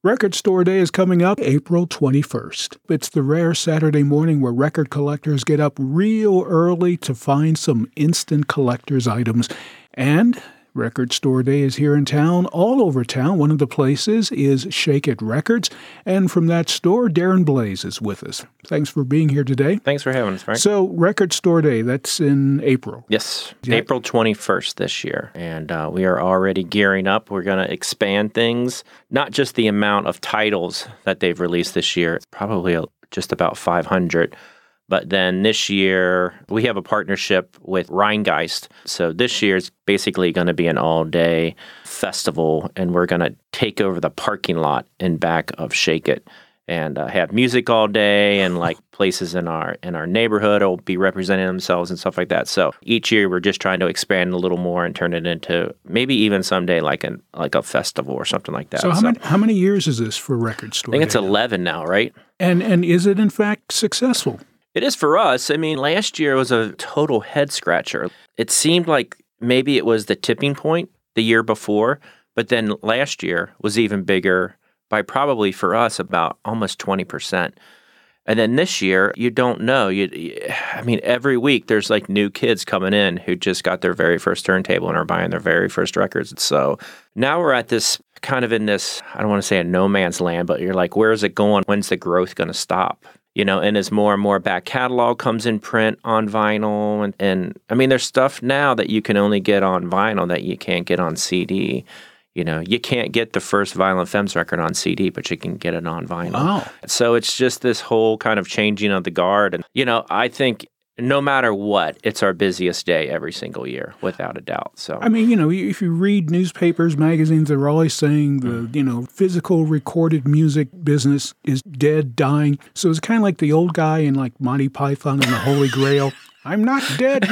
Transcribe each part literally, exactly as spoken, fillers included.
Record Store Day is coming up April twenty-first. It's the rare Saturday morning where record collectors get up real early to find some instant collector's items. And Record Store Day is here in town, all over town. One of the places is Shake It Records. And from that store, Darren Blaze is with us. Thanks for being here today. Thanks for having us, Frank. So, Record Store Day, that's in April. Yes, Yeah. April twenty-first this year. And uh, we are already gearing up. We're going to expand things, not just the amount of titles that they've released this year, probably just about five hundred. But then this year, we have a partnership with Rheingeist. So this year is basically going to be an all-day festival, and we're going to take over the parking lot in back of Shake It and uh, have music all day, and like places in our in our neighborhood will be representing themselves and stuff like that. So each year, we're just trying to expand a little more and turn it into maybe even someday like an like a festival or something like that. So how, so many, how many years is this for Record Store I think it's Day? eleven now, right? And And is it, in fact, successful? It is for us. I mean, last year was a total head scratcher. It seemed like maybe it was the tipping point the year before, but then last year was even bigger by probably for us about almost twenty percent. And then this year, you don't know. You, I mean, every week there's like new kids coming in who just got their very first turntable and are buying their very first records. So now we're at this kind of in this, I don't want to say a no man's land, but you're like, where is it going? When's the growth going to stop? You know, and as more and more back catalog comes in print on vinyl, and, and I mean, there's stuff now that you can only get on vinyl that you can't get on C D. You know, you can't get the first Violent Femmes record on C D, but you can get it on vinyl. Wow. So it's just this whole kind of changing of the guard. And, you know, I think no matter what, it's our busiest day every single year, without a doubt. So I mean, you know, if you read newspapers, magazines, they're always saying the, you know, physical recorded music business is dead, dying. So it's kind of like the old guy in like Monty Python and the Holy Grail. I'm not dead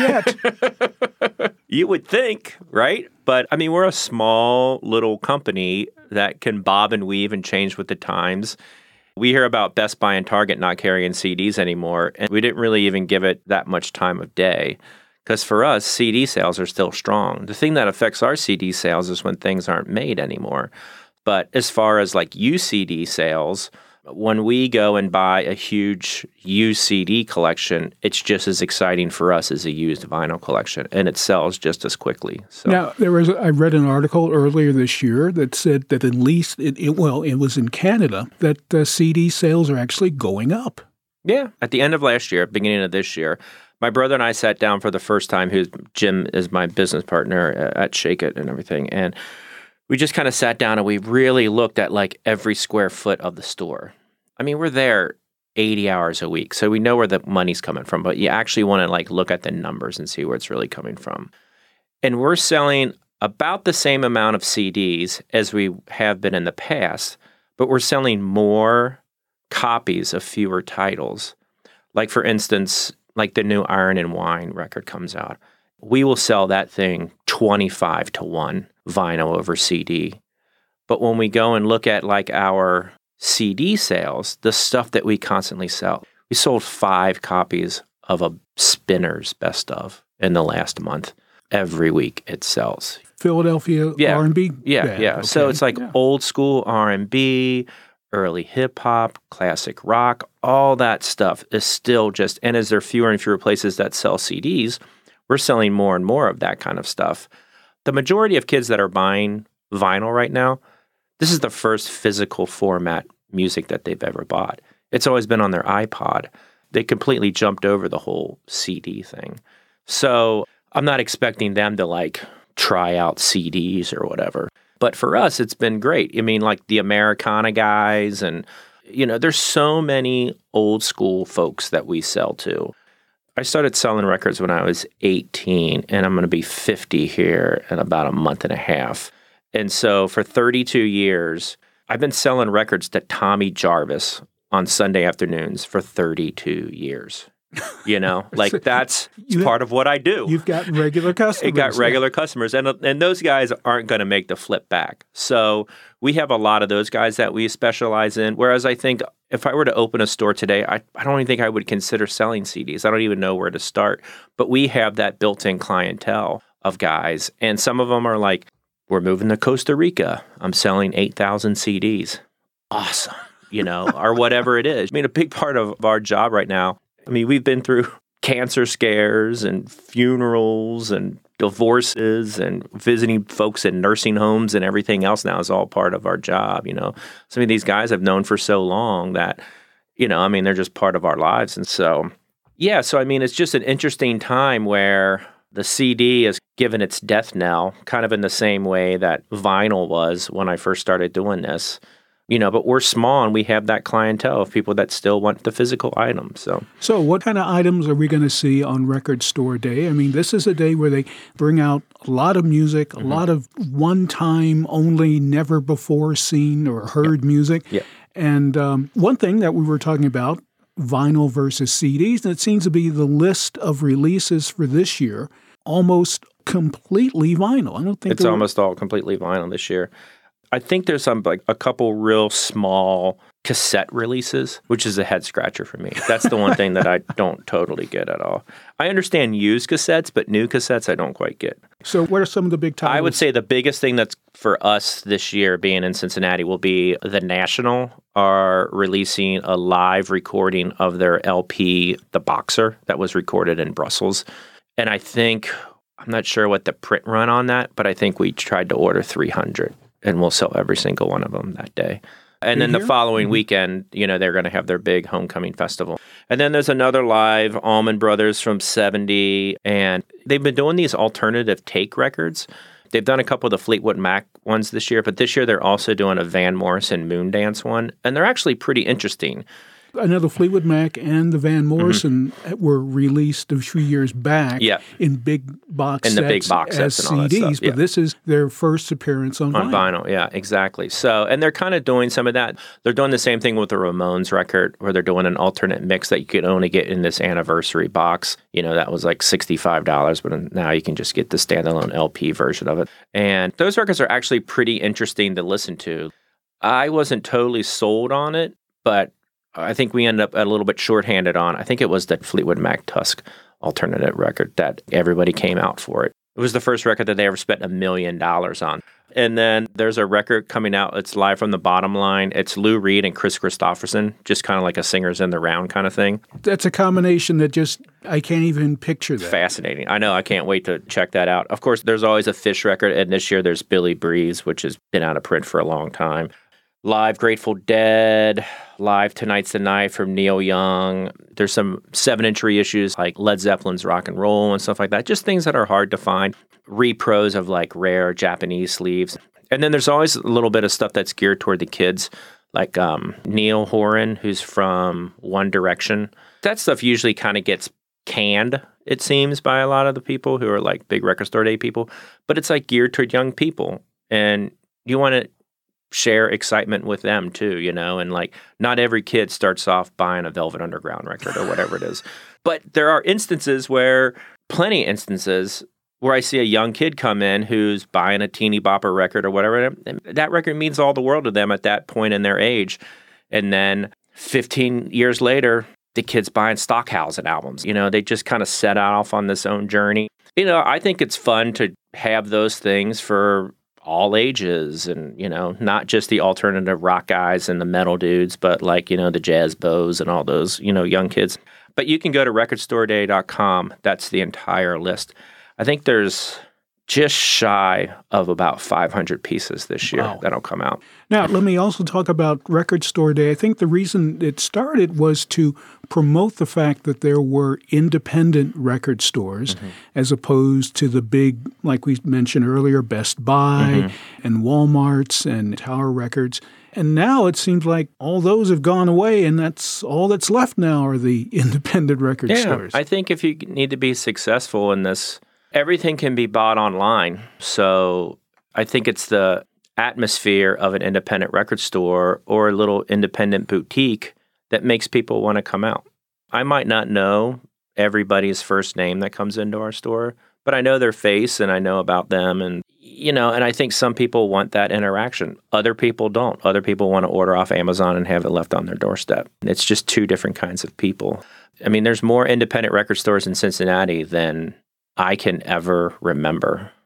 yet. You would think, right? But I mean, we're a small little company that can bob and weave and change with the times. We hear about Best Buy and Target not carrying C Ds anymore, and we didn't really even give it that much time of day because for us, C D sales are still strong. The thing that affects our C D sales is when things aren't made anymore. But as far as like used C D sales, when we go and buy a huge used C D collection, it's just as exciting for us as a used vinyl collection, and it sells just as quickly. So. Now, there was I read an article earlier this year that said that at least, it, it, well, it was in Canada, that uh, C D sales are actually going up. Yeah. At the end of last year, beginning of this year, my brother and I sat down for the first time, who's Jim is my business partner at Shake It and everything, and we just kind of sat down and we really looked at like every square foot of the store. I mean, we're there eighty hours a week, so we know where the money's coming from, but you actually want to like look at the numbers and see where it's really coming from. And we're selling about the same amount of C Ds as we have been in the past, but we're selling more copies of fewer titles. Like for instance, like the new Iron and Wine record comes out. We will sell that thing twenty-five to one vinyl over C D. But when we go and look at like our C D sales, the stuff that we constantly sell, we sold five copies of a Spinner's Best Of in the last month. Every week it sells. Philadelphia Yeah. R and B? Yeah, yeah. yeah. Okay. So it's like yeah. old school R and B, early hip hop, classic rock, all that stuff is still just, and as there are fewer and fewer places that sell C Ds, we're selling more and more of that kind of stuff. The majority of kids that are buying vinyl right now, this is the first physical format music that they've ever bought. It's always been on their iPod. They completely jumped over the whole C D thing. So I'm not expecting them to like try out C Ds or whatever. But for us, it's been great. I mean, like the Americana guys and, you know, there's so many old school folks that we sell to. I started selling records when I was eighteen, and I'm going to be fifty here in about a month and a half. And so for thirty-two years, I've been selling records to Tommy Jarvis on Sunday afternoons for thirty-two years. You know, like that's You- part of what I do. You've got regular customers. It got regular customers, and and those guys aren't going to make the flip back. So we have a lot of those guys that we specialize in. Whereas I think if I were to open a store today, I, I don't even think I would consider selling C Ds. I don't even know where to start. But we have that built-in clientele of guys, and some of them are like, we're moving to Costa Rica. I'm selling eight thousand C Ds. awesome, you know, or whatever it is. I mean, a big part of our job right now, I mean, we've been through cancer scares and funerals and divorces and visiting folks in nursing homes and everything else now is all part of our job, you know. Some of these guys I've known for so long that, you know, I mean, they're just part of our lives. And so, yeah, so I mean, it's just an interesting time where the C D is given its death knell, kind of in the same way that vinyl was when I first started doing this. You know, but we're small and we have that clientele of people that still want the physical item. So, so what kind of items are we going to see on Record Store Day? I mean, this is a day where they bring out a lot of music, mm-hmm. a lot of one-time only, never before seen or heard yep. music. Yep. And um, one thing that we were talking about, vinyl versus C Ds, and it seems to be the list of releases for this year almost completely vinyl. I don't think it's almost all completely vinyl this year. I think there's some like a couple real small cassette releases, which is a head scratcher for me. That's the one thing that I don't totally get at all. I understand used cassettes, but new cassettes I don't quite get. So what are some of the big titles? I would say the biggest thing that's for us this year being in Cincinnati will be The National are releasing a live recording of their L P, The Boxer, that was recorded in Brussels. And I think, I'm not sure what the print run on that, but I think we tried to order three hundred. And we'll sell every single one of them that day. And then the following mm-hmm. weekend, you know, they're going to have their big homecoming festival. And then there's another live, Allman Brothers from seventy. And they've been doing these alternative take records. They've done a couple of the Fleetwood Mac ones this year, but this year they're also doing a Van Morrison Moondance one. And they're actually pretty interesting. I know the Fleetwood Mac and the Van Morrison mm-hmm. were released a few years back yeah. in big box in sets the big box sets as and all C Ds, that stuff. Yeah. But this is their first appearance on, on vinyl. vinyl. Yeah, exactly. So, and they're kind of doing some of that. They're doing the same thing with the Ramones record, where they're doing an alternate mix that you could only get in this anniversary box. You know, that was like sixty-five dollars, but now you can just get the standalone L P version of it. And those records are actually pretty interesting to listen to. I wasn't totally sold on it, but I think we ended up a little bit shorthanded on. I think it was the Fleetwood Mac Tusk alternative record that everybody came out for it. It was the first record that they ever spent a million dollars on. And then there's a record coming out. It's live from the bottom line. It's Lou Reed and Chris Christopherson, just kind of like a singers in the round kind of thing. That's a combination that just, I can't even picture that. Fascinating. I know. I can't wait to check that out. Of course, there's always a Fish record. And this year there's Billy Breeze, which has been out of print for a long time. Live Grateful Dead, live Tonight's the Night from Neil Young. There's some seven-inch reissues like Led Zeppelin's Rock and Roll and stuff like that. Just things that are hard to find. Repros of like rare Japanese sleeves. And then there's always a little bit of stuff that's geared toward the kids, like um, Neil Horan, who's from One Direction. That stuff usually kind of gets canned, it seems, by a lot of the people who are like big record store day people. But it's like geared toward young people. And you want to share excitement with them too, you know, and like not every kid starts off buying a Velvet Underground record or whatever it is. But there are instances where, plenty of instances, where I see a young kid come in who's buying a teeny bopper record or whatever. And that record means all the world to them at that point in their age. And then fifteen years later, the kid's buying Stockhausen albums. You know, they just kind of set off on this own journey. You know, I think it's fun to have those things for all ages and, you know, not just the alternative rock guys and the metal dudes, but like, you know, the jazz bows and all those, you know, young kids. But you can go to record store day dot com. That's the entire list. I think there's just shy of about five hundred pieces this year wow. that'll come out. Now, let me also talk about Record Store Day. I think the reason it started was to promote the fact that there were independent record stores mm-hmm. as opposed to the big, like we mentioned earlier, Best Buy mm-hmm. and Walmarts and Tower Records. And now it seems like all those have gone away, and that's all that's left now are the independent record yeah, stores. I think if you need to be successful in this, everything can be bought online. So I think it's the atmosphere of an independent record store or a little independent boutique that makes people want to come out. I might not know everybody's first name that comes into our store, but I know their face and I know about them. And, you know, and I think some people want that interaction. Other people don't. Other people want to order off Amazon and have it left on their doorstep. It's just two different kinds of people. I mean, there's more independent record stores in Cincinnati than I can ever remember.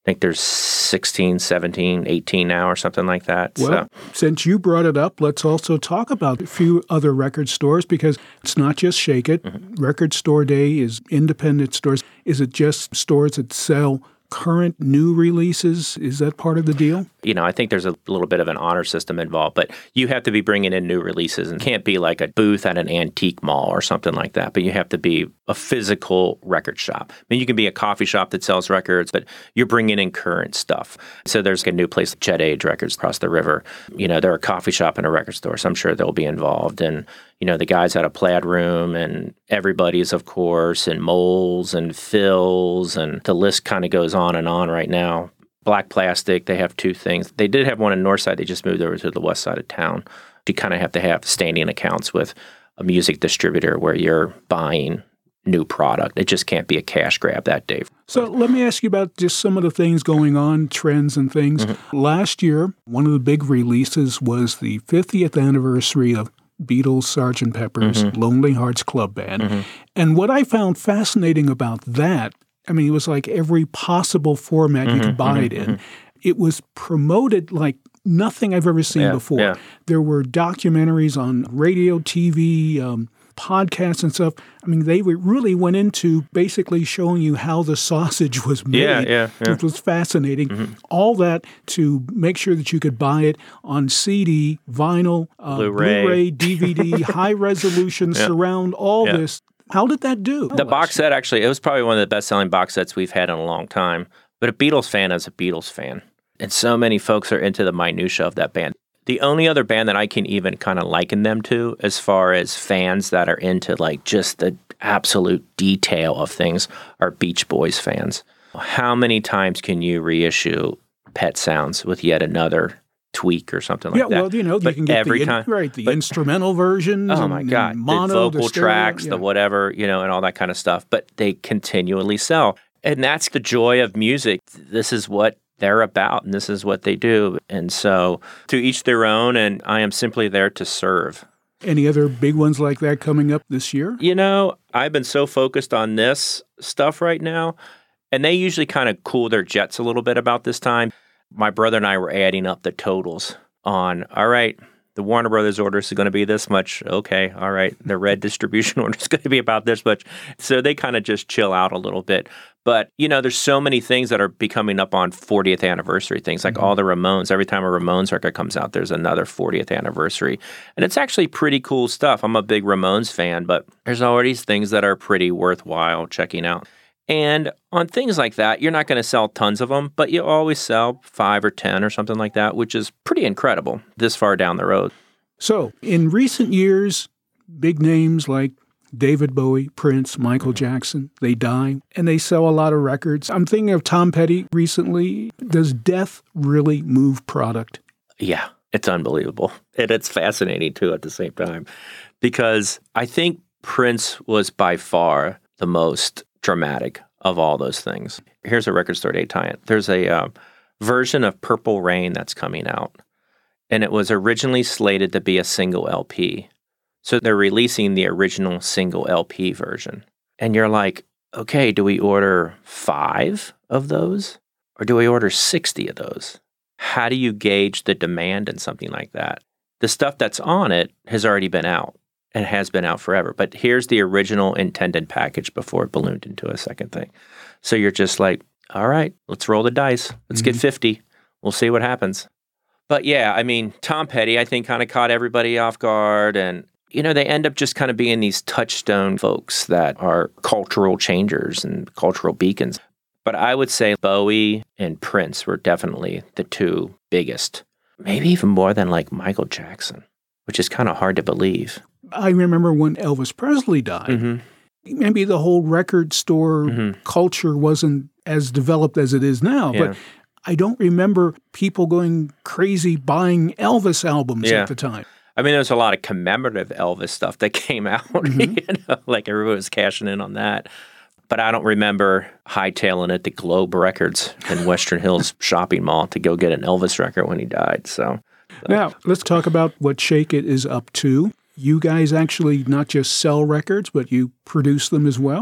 I think there's sixteen, seventeen, eighteen now or something like that. Well, so. Since you brought it up, let's also talk about a few other record stores because it's not just Shake It. Mm-hmm. Record Store Day is independent stores. Is it just stores that sell current new releases? Is that part of the deal? You know, I think there's a little bit of an honor system involved, but you have to be bringing in new releases and can't be like a booth at an antique mall or something like that, but you have to be a physical record shop. I mean, you can be a coffee shop that sells records, but you're bringing in current stuff. So there's a new place, Jet Age Records across the river. You know, they're a coffee shop and a record store, so I'm sure they'll be involved. And, you know, the guys at a Plaid Room and everybody's, of course, and Moles and Phil's, and the list kind of goes on and on right now. Black Plastic, they have two things. They did have one in Northside. They just moved over to the west side of town. You kind of have to have standing accounts with a music distributor where you're buying new product. It just can't be a cash grab that day. So let me ask you about just some of the things going on, trends and things. Mm-hmm. Last year, one of the big releases was the fiftieth anniversary of Beatles' Sergeant Pepper's mm-hmm. Lonely Hearts Club Band. Mm-hmm. And what I found fascinating about that, I mean, it was like every possible format mm-hmm, you could buy mm-hmm, it in. Mm-hmm. It was promoted like nothing I've ever seen yeah, before. Yeah. There were documentaries on radio, T V, um, podcasts and stuff. I mean, they really went into basically showing you how the sausage was made, yeah, yeah, yeah. which was fascinating. Mm-hmm. All that to make sure that you could buy it on C D, vinyl, uh, Blu-ray. Blu-ray, D V D, high resolution, yeah. surround, all yeah. this. How did that do? The box set, actually, it was probably one of the best-selling box sets we've had in a long time. But a Beatles fan is a Beatles fan. And so many folks are into the minutia of that band. The only other band that I can even kind of liken them to as far as fans that are into like just the absolute detail of things are Beach Boys fans. How many times can you reissue Pet Sounds with yet another tweak or something like yeah, that? Yeah, well, you know, but you can get every the, time, right, the but, instrumental versions. Oh, my and, God. And mono, the vocal the stereo, tracks, yeah. the whatever, you know, and all that kind of stuff. But they continually sell. And that's the joy of music. This is what they're about, and this is what they do. And so to each their own, and I am simply there to serve. Any other big ones like that coming up this year? You know, I've been so focused on this stuff right now, and they usually kind of cool their jets a little bit about this time. My brother and I were adding up the totals on, all right, the Warner Brothers order is going to be this much. Okay, all right, the Red distribution order is going to be about this much. So they kind of just chill out a little bit. But, you know, there's so many things that are becoming up on fortieth anniversary things, like mm-hmm. all the Ramones. Every time a Ramones record comes out, there's another fortieth anniversary. And it's actually pretty cool stuff. I'm a big Ramones fan, but there's always things that are pretty worthwhile checking out. And on things like that, you're not going to sell tons of them, but you always sell five or ten or something like that, which is pretty incredible this far down the road. So in recent years, big names like David Bowie, Prince, Michael Jackson, they die, and they sell a lot of records. I'm thinking of Tom Petty recently. Does death really move product? Yeah, it's unbelievable. And it's fascinating, too, at the same time, because I think Prince was by far the most dramatic of all those things. Here's a Record Store Day tie-in. There's a uh, version of Purple Rain that's coming out, and it was originally slated to be a single L P. So they're releasing the original single L P version. And you're like, okay, do we order five of those? Or do we order sixty of those? How do you gauge the demand in something like that? The stuff that's on it has already been out and has been out forever. But here's the original intended package before it ballooned into a second thing. So you're just like, all right, let's roll the dice. Let's mm-hmm. get fifty. We'll see what happens. But yeah, I mean, Tom Petty, I think, kind of caught everybody off guard. And you know, they end up just kind of being these touchstone folks that are cultural changers and cultural beacons. But I would say Bowie and Prince were definitely the two biggest, maybe even more than like Michael Jackson, which is kind of hard to believe. I remember when Elvis Presley died, mm-hmm. maybe the whole record store mm-hmm. culture wasn't as developed as it is now, yeah. but I don't remember people going crazy buying Elvis albums yeah. at the time. I mean, there's a lot of commemorative Elvis stuff that came out, mm-hmm. you know, like everybody was cashing in on that. But I don't remember hightailing it to Globe Records in Western Hills shopping mall to go get an Elvis record when he died. So, so. Now, let's talk about what Shake It is up to. You guys actually not just sell records, but you produce them as well? Yep.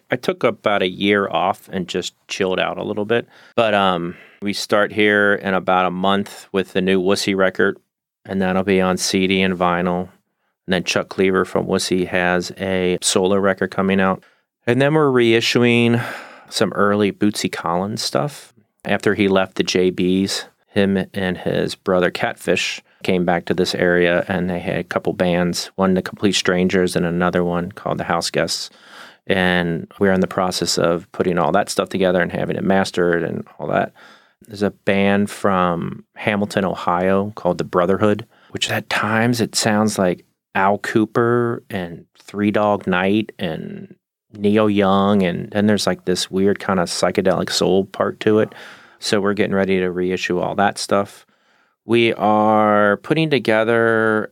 I took about a year off and just chilled out a little bit. But um, we start here in about a month with the new Wussy record, and that'll be on C D and vinyl. And then Chuck Cleaver from Wussy has a solo record coming out. And then we're reissuing some early Bootsy Collins stuff. After he left the J Bs, him and his brother Catfish came back to this area, and they had a couple bands, one The Complete Strangers and another one called The House Guests. And we're in the process of putting all that stuff together and having it mastered and all that. There's a band from Hamilton, Ohio called The Brotherhood, which at times it sounds like Al Cooper and Three Dog Night and Neil Young, and then there's like this weird kind of psychedelic soul part to it. So we're getting ready to reissue all that stuff. We are putting together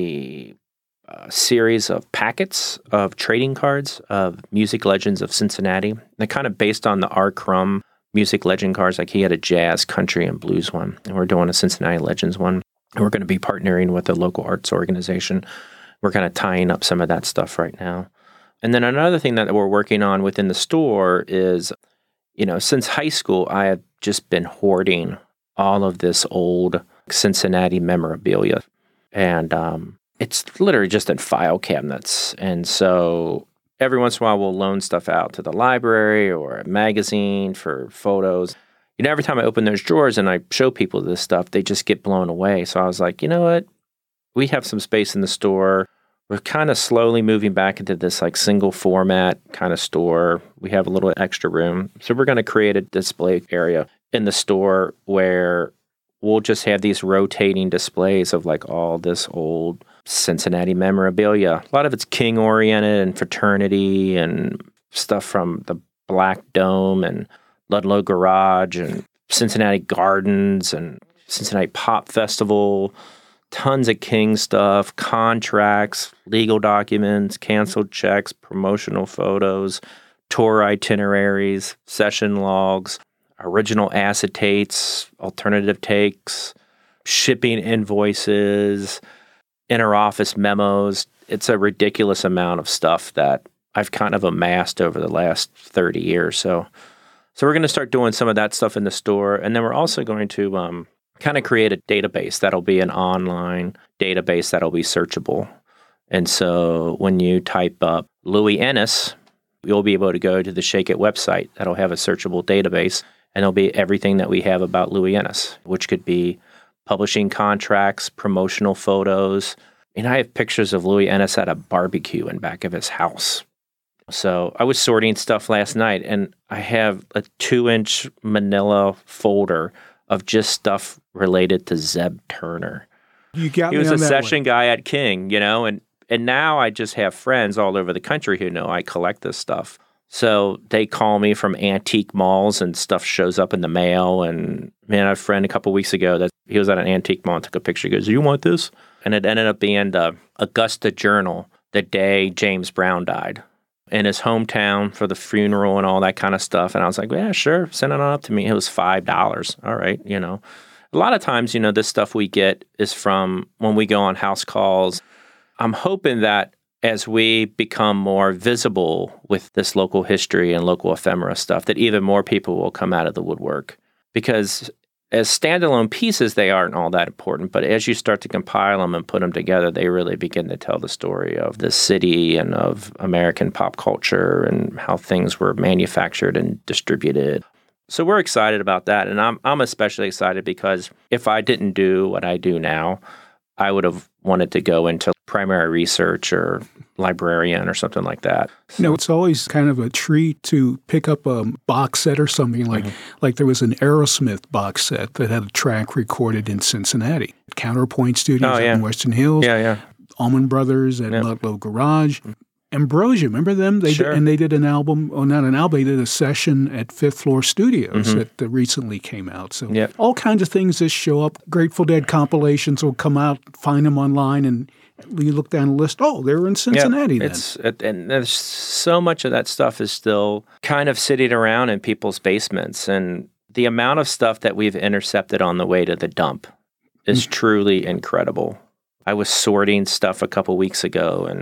a, a series of packets of trading cards of music legends of Cincinnati. They're kind of based on the R. Crumb music legend cards. Like he had a jazz, country, and blues one, and we're doing a Cincinnati Legends one. And we're going to be partnering with a local arts organization. We're kind of tying up some of that stuff right now. And then another thing that we're working on within the store is, you know, since high school, I have just been hoarding all of this old Cincinnati memorabilia. And um, it's literally just in file cabinets. And so every once in a while, we'll loan stuff out to the library or a magazine for photos. You know, every time I open those drawers and I show people this stuff, they just get blown away. So I was like, you know what? We have some space in the store. We're kind of slowly moving back into this like single format kind of store. We have a little extra room. So we're going to create a display area in the store where we'll just have these rotating displays of like all this old Cincinnati memorabilia. A lot of it's King oriented and fraternity and stuff from the Black Dome and Ludlow Garage and Cincinnati Gardens and Cincinnati Pop Festival, tons of King stuff, contracts, legal documents, canceled checks, promotional photos, tour itineraries, session logs, original acetates, alternative takes, shipping invoices, interoffice memos. It's a ridiculous amount of stuff that I've kind of amassed over the last thirty years. So So we're going to start doing some of that stuff in the store. And then we're also going to um, kind of create a database that'll be an online database that'll be searchable. And so when you type up Louis Ennis, you'll be able to go to the Shake It website. That'll have a searchable database. And it'll be everything that we have about Louis Ennis, which could be publishing contracts, promotional photos. And I have pictures of Louis Ennis at a barbecue in back of his house. So I was sorting stuff last night, and I have a two-inch manila folder of just stuff related to Zeb Turner. You got he me was on a that session one. guy at King, you know, and, and now I just have friends all over the country who know I collect this stuff. So they call me from antique malls, and stuff shows up in the mail. And man, I had a friend a couple weeks ago that he was at an antique mall and took a picture. He goes, "Do you want this?" And it ended up being the Augusta Journal the day James Brown died, in his hometown for the funeral and all that kind of stuff. And I was like, yeah, sure, send it on up to me. It was five dollars. All right, you know. A lot of times, you know, this stuff we get is from when we go on house calls. I'm hoping that as we become more visible with this local history and local ephemera stuff, that even more people will come out of the woodwork. Because as standalone pieces, they aren't all that important. But as you start to compile them and put them together, they really begin to tell the story of the city and of American pop culture and how things were manufactured and distributed. So we're excited about that. And I'm I'm especially excited because if I didn't do what I do now, I would have wanted to go into primary research or librarian or something like that. You know, it's always kind of a treat to pick up a box set or something like, mm-hmm. like there was an Aerosmith box set that had a track recorded in Cincinnati. Counterpoint Studios oh, yeah. in Western Hills. Yeah, yeah. Allman Brothers at yep. Ludlow Garage. Ambrosia, remember them? They sure. did, and they did an album, oh, not an album, they did a session at Fifth Floor Studios mm-hmm. that uh, recently came out. So yep. all kinds of things just show up. Grateful Dead compilations will come out, find them online, and you look down the list, oh, they were in Cincinnati yep. then. It's, and there's so much of that stuff is still kind of sitting around in people's basements. And the amount of stuff that we've intercepted on the way to the dump is mm-hmm. truly incredible. I was sorting stuff a couple weeks ago, and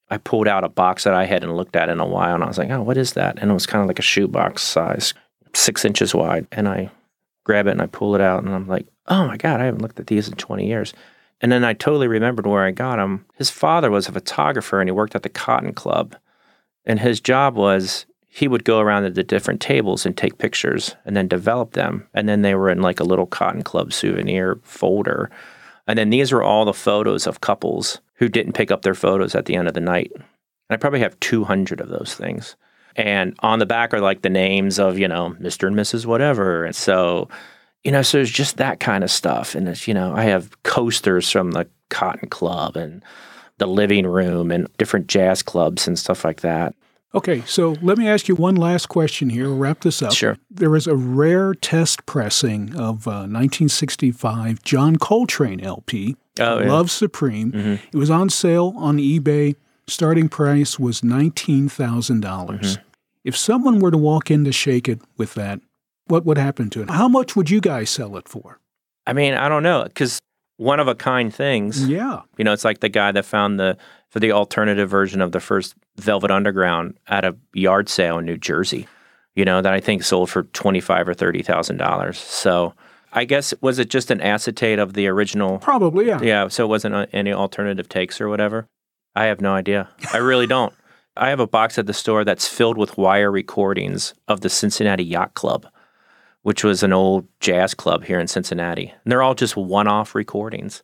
I pulled out a box that I hadn't looked at in a while, and I was like, oh, what is that? And it was kind of like a shoebox size, six inches wide. And I grab it and I pull it out, and I'm like, oh my God, I haven't looked at these in twenty years. And then I totally remembered where I got them. His father was a photographer, and he worked at the Cotton Club. And his job was he would go around to the different tables and take pictures and then develop them. And then they were in like a little Cotton Club souvenir folder. And then these were all the photos of couples who didn't pick up their photos at the end of the night. And I probably have two hundred of those things. And on the back are like the names of, you know, Mister and Missus whatever. And so, you know, so it's just that kind of stuff. And it's, you know, I have coasters from the Cotton Club and the Living Room and different jazz clubs and stuff like that. Okay, so let me ask you one last question here. We'll wrap this up. Sure. There was a rare test pressing of uh, nineteen sixty-five John Coltrane L P, oh, yeah. Love Supreme. Mm-hmm. It was on sale on eBay. Starting price was nineteen thousand dollars. Mm-hmm. If someone were to walk in to Shake It with that, what would happen to it? How much would you guys sell it for? I mean, I don't know, because one-of-a-kind things. Yeah. You know, it's like the guy that found the for the alternative version of the first Velvet Underground at a yard sale in New Jersey, you know, that I think sold for twenty-five thousand dollars or thirty thousand dollars. So I guess, was it just an acetate of the original? Probably, yeah. Yeah, so it wasn't a, any alternative takes or whatever? I have no idea. I really don't. I have a box at the store that's filled with wire recordings of the Cincinnati Yacht Club, which was an old jazz club here in Cincinnati. And they're all just one-off recordings.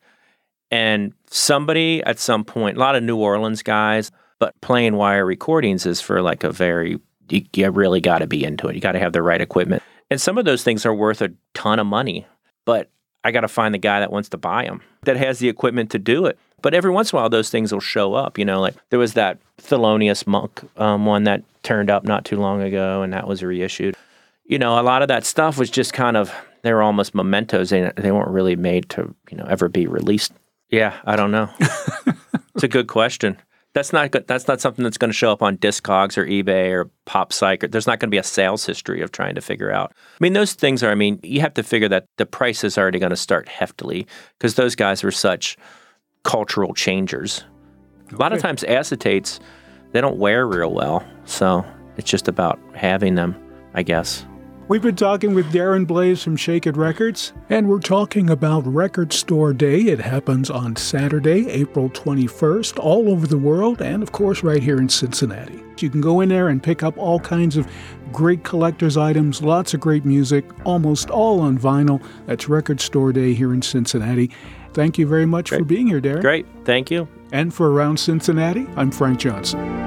And somebody at some point, a lot of New Orleans guys, but playing wire recordings is for like a very, you, you really got to be into it. You got to have the right equipment. And some of those things are worth a ton of money, but I got to find the guy that wants to buy them, that has the equipment to do it. But every once in a while, those things will show up. You know, like there was that Thelonious Monk um, one that turned up not too long ago, and that was reissued. You know, a lot of that stuff was just kind of, they were almost mementos. They, they weren't really made to, you know, ever be released. Yeah, I don't know. It's a good question. That's not good. That's not something that's going to show up on Discogs or eBay or PopPsych. There's not going to be a sales history of trying to figure out. I mean, those things are, I mean, you have to figure that the price is already going to start heftily because those guys were such cultural changers. Okay. A lot of times acetates, they don't wear real well. So it's just about having them, I guess. We've been talking with Darren Blaze from Shake It Records, and we're talking about Record Store Day. It happens on Saturday, April twenty-first, all over the world, and of course right here in Cincinnati. You can go in there and pick up all kinds of great collector's items, lots of great music, almost all on vinyl. That's Record Store Day here in Cincinnati. Thank you very much Great. for being here, Darren. Great. Thank you. And for Around Cincinnati, I'm Frank Johnson.